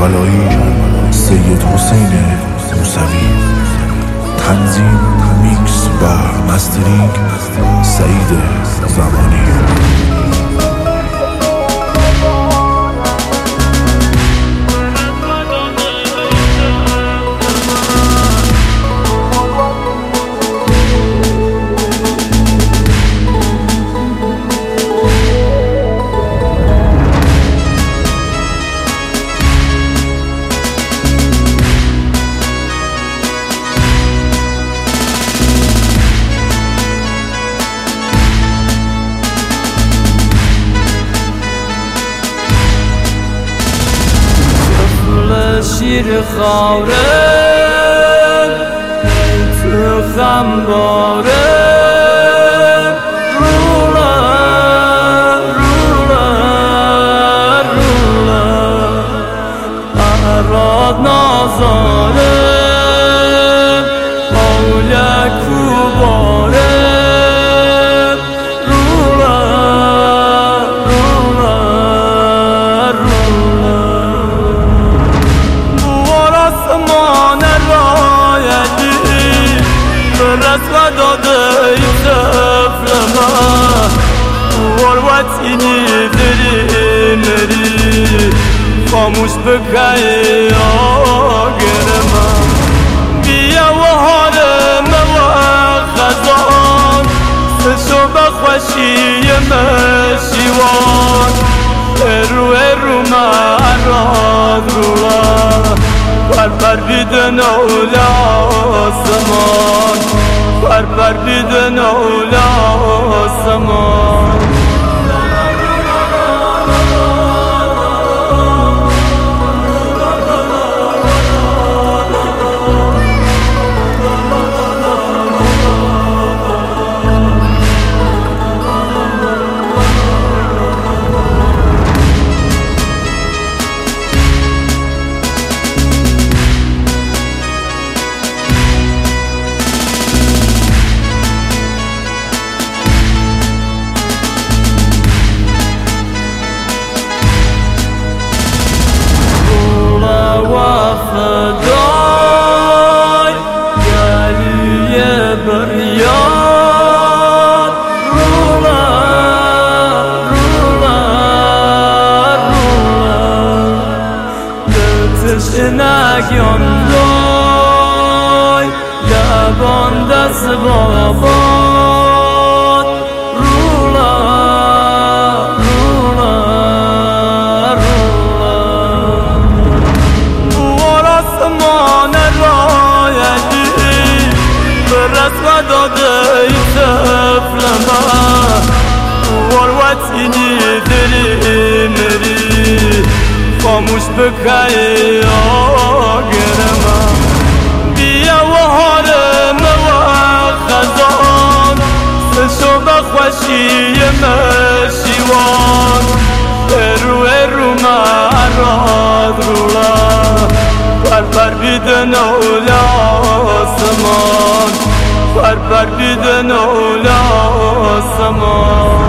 کربلایی سید حسین موسوی. تنظیم، میکس و مسترینگ سعید زمانی. شیر خاوره تو خمباره رولا رولا رولا اراد نازاره اولیا کوباره رولا رولا رولا آسمان رایدی به رسم داده ای طفل من وروتینی دری مری خاموش بکهی آگر من بیا و حالم و خزان سشو بخوشی مشیوان رو مراد رولا بر بیدن اولا آسمان بر بیدن اولا آسمان فدای گلی بریاد رولا رولا رولا دلتش نگیان دای لبان دست بابان رولا رولا آسمان رایدی به رسم داده ای طفل من وروتینی دری مری خاموش بکهی آگر من بیا و حالم و خزان سشو بخوشی مشیوان رو مراد رولا بر بیدن اولا آسمان بر بیدن اولا آسمان